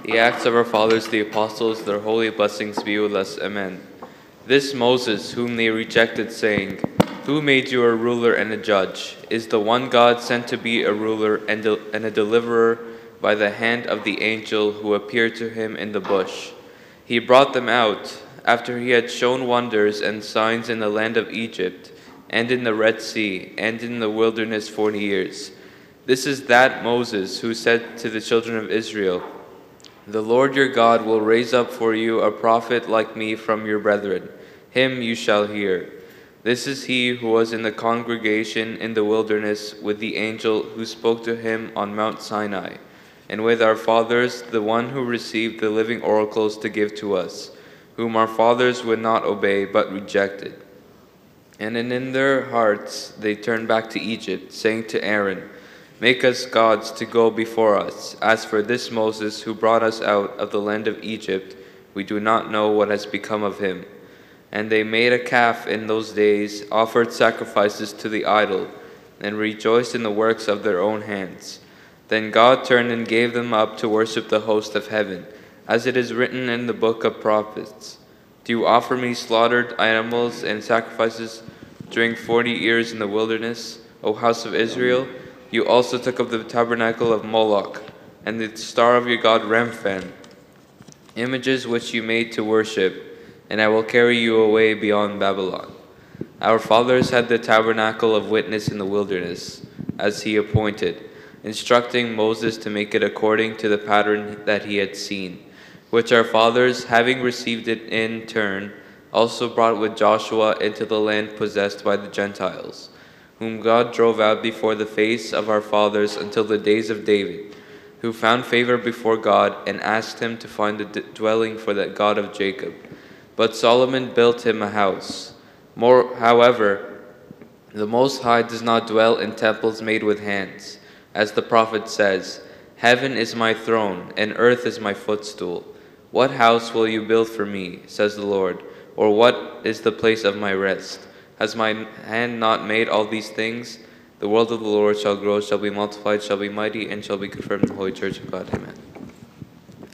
The Acts of our fathers, the apostles, their holy blessings be with us. Amen. This Moses, whom they rejected, saying, Who made you a ruler and a judge, is the one God sent to be a ruler and a deliverer by the hand of the angel who appeared to him in the bush. He brought them out, after he had shown wonders and signs in the land of Egypt, and in the Red Sea, and in the wilderness 40 years. This is that Moses who said to the children of Israel, The Lord your God will raise up for you a prophet like me from your brethren. Him you shall hear. This is he who was in the congregation in the wilderness with the angel who spoke to him on Mount Sinai, and with our fathers, the one who received the living oracles to give to us, whom our fathers would not obey but rejected. And in their hearts they turned back to Egypt, saying to Aaron, Make us gods to go before us. As for this Moses who brought us out of the land of Egypt, we do not know what has become of him. And they made a calf in those days, offered sacrifices to the idol, and rejoiced in the works of their own hands. Then God turned and gave them up to worship the host of heaven, as it is written in the book of prophets. Do you offer me slaughtered animals and sacrifices during 40 years in the wilderness, O house of Israel? You also took up the tabernacle of Moloch, and the star of your god Remphan, images which you made to worship, and I will carry you away beyond Babylon. Our fathers had the tabernacle of witness in the wilderness, as he appointed, instructing Moses to make it according to the pattern that he had seen, which our fathers, having received it in turn, also brought with Joshua into the land possessed by the Gentiles, whom God drove out before the face of our fathers until the days of David, who found favor before God and asked him to find a dwelling for the God of Jacob. But Solomon built him a house. However, the Most High does not dwell in temples made with hands. As the prophet says, Heaven is my throne, and earth is my footstool. What house will you build for me, says the Lord, or what is the place of my rest? Has my hand not made all these things? The world of the Lord shall grow, shall be multiplied, shall be mighty, and shall be confirmed in the Holy Church of God. Amen.